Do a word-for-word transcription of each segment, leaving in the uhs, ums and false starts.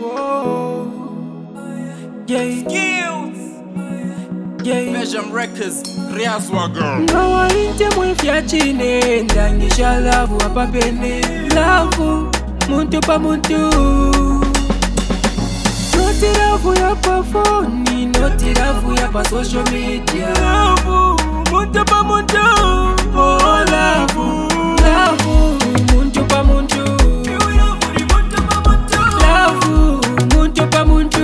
Yeah. Skills. Yeah. Vision Records. Riazwaga. Ngawalinte mwefya chine ndangisha lavu hapa pene lavu muntu pa muntu noti lavu ya pa phone noti lavu ya pa social media lavu muntu pa muntu oh lavu lavu muntu pa muntu lavu muntu pa muntu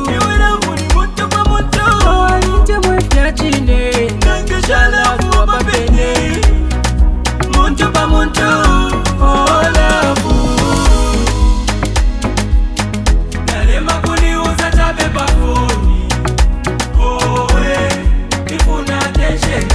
ngawalinte mwefya chine ndangisha lavu hapa pene muntu pa muntu oh lavu nalema kuniuza chape pa phone oh we ifuna attention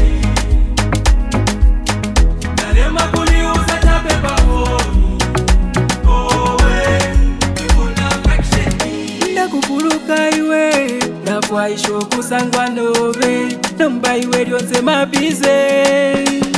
nalema kuniuza chape pa phone oh we ifuna affection ndakukuluka iwe ndafwaisho kusangwa nove namba iwe lyonse mabize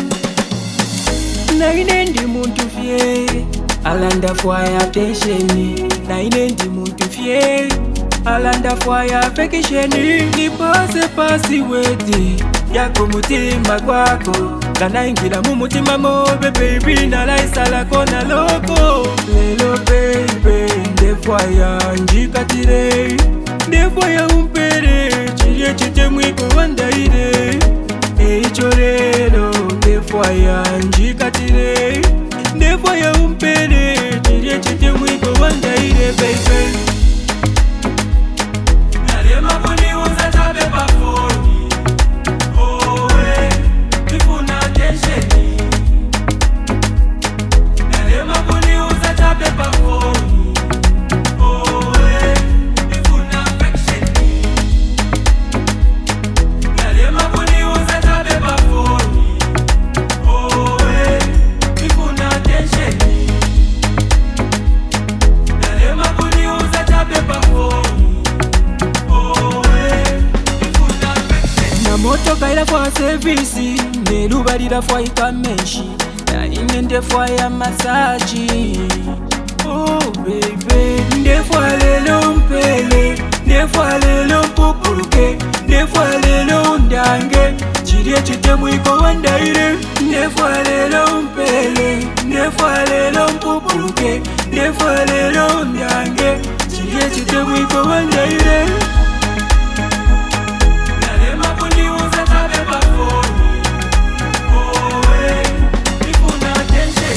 naine ndi muntu fye alanda fwaya attention naine ndi muntu fye alanda fwaya affection nipase pasiwedi yako mutima kwako kanaingira mu mutima mobe baby nalaisalako na loko lelo baby ndefwaya njikatire ndefwaya umpere chirye chite mwiko wandaire eicho lelo ndefwaya njikatire ndefwaya umpere chirye chite mwiko wandaire baby nalema kuniuza chape pa phone oh we ifuna attention nalema kuniuza chape pa phone oh we ifuna affection nalema kuniuza chape pa phone oh we ifuna attention nalema kuniuza chape pa phone oh we ifuna affection na moto kaila kwa service nelubalira fwa ikamenshi naine ndefwa ya masaji oh baby ndefwa lelo mpele ndefwa lelo mpupuluke ndefwa lelo ndange chirye chite mwiko wandaire ndefwa lelo mpele ndefwa lelo mpupuluke ndefwa lelo ndange chirye chite mwiko wandaire nalema kuniuza chape pa phone oh we ifuna attention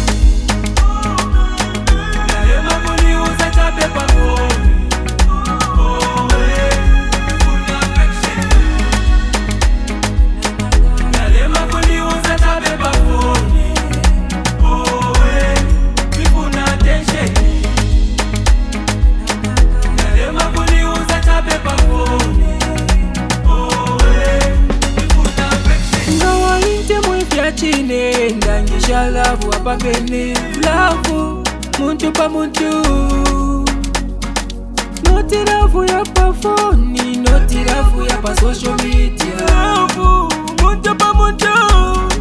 nalema kuniuza chape pa phone oh we ifuna affection nalema kuniuza chape pa phone oh we ifuna attention nalema kuniuza chape pa phone oh we ifuna affection ngawalinte mwefya chine ndangisha lavu hapa pene lavu muntu pa muntu noti lavu ya pa phone noti lavu ya pa social media lavu muntu pa muntu